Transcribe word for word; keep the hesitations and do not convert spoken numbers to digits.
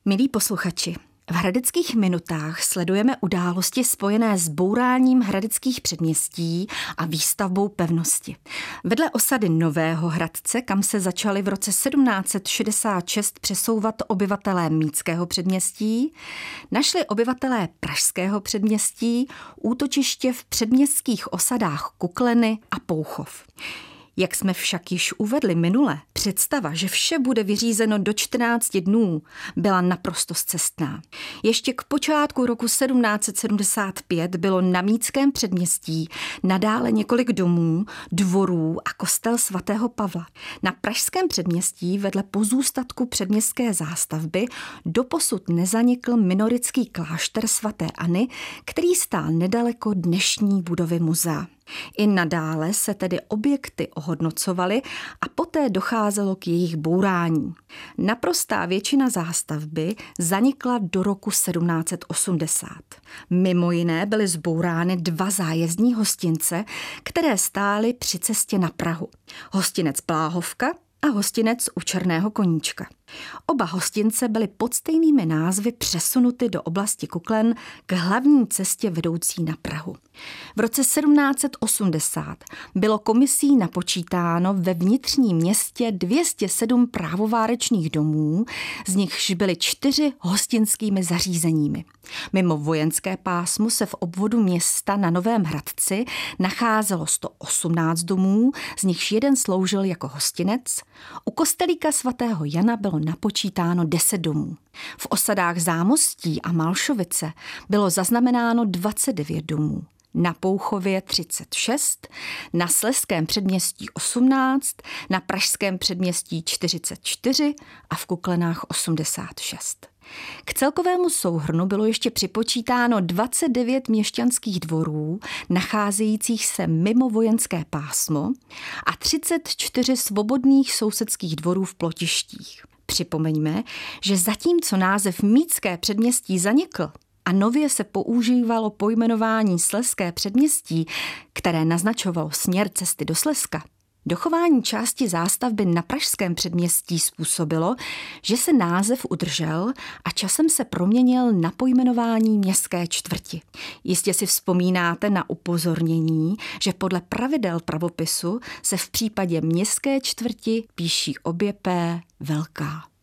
Milí posluchači, v Hradeckých minutách sledujeme události spojené s bouráním hradeckých předměstí a výstavbou pevnosti. Vedle osady Nového Hradce, kam se začali v roce sedmnáct set šedesát šest přesouvat obyvatelé Mýtského předměstí, našli obyvatelé Pražského předměstí útočiště v předměstských osadách Kukleny a Pouchov. Jak jsme však již uvedli minule, představa, že vše bude vyřízeno do čtrnácti dnů, byla naprosto scestná. Ještě k počátku roku sedmnáct set sedmdesát pět bylo na Mýtském předměstí nadále několik domů, dvorů a kostel svatého Pavla. Na Pražském předměstí vedle pozůstatku předměstské zástavby doposud nezanikl minoritský klášter svaté Anny, který stál nedaleko dnešní budovy muzea. I nadále se tedy objekty ohodnocovaly a poté docházelo k jejich bourání. Naprostá většina zástavby zanikla do roku sedmnáct set osmdesát. Mimo jiné byly zbourány dva zájezdní hostince, které stály při cestě na Prahu. Hostinec Bláhovka a hostinec u Černého koníčka. Oba hostince byly pod stejnými názvy přesunuty do oblasti Kuklen k hlavní cestě vedoucí na Prahu. V roce sedmnáct set osmdesát bylo komisí napočítáno ve vnitřním městě dvě stě sedm právovárečných domů, z nichž byly čtyři hostinskými zařízeními. Mimo vojenské pásmo se v obvodu města na Novém Hradci nacházelo sto osmnáct domů, z nichž jeden sloužil jako hostinec. U kostelíka svatého Jana bylo napočítáno deset domů. V osadách Zámostí a Malšovice bylo zaznamenáno dvacet devět domů. Na Pouchově třicet šest, na Slezském předměstí osmnáct, na Pražském předměstí čtyřicet čtyři a v Kuklenách osmdesát šest. K celkovému souhrnu bylo ještě připočítáno dvacet devět měšťanských dvorů, nacházejících se mimo vojenské pásmo, a třicet čtyři svobodných sousedských dvorů v Plotištích. Připomeňme, že zatímco název Mýtské předměstí zanikl a nově se používalo pojmenování Slezské předměstí, které naznačovalo směr cesty do Slezska, dochování části zástavby na Pražském předměstí způsobilo, že se název udržel a časem se proměnil na pojmenování městské čtvrti. Jistě si vzpomínáte na upozornění, že podle pravidel pravopisu se v případě městské čtvrti píší obě P velká.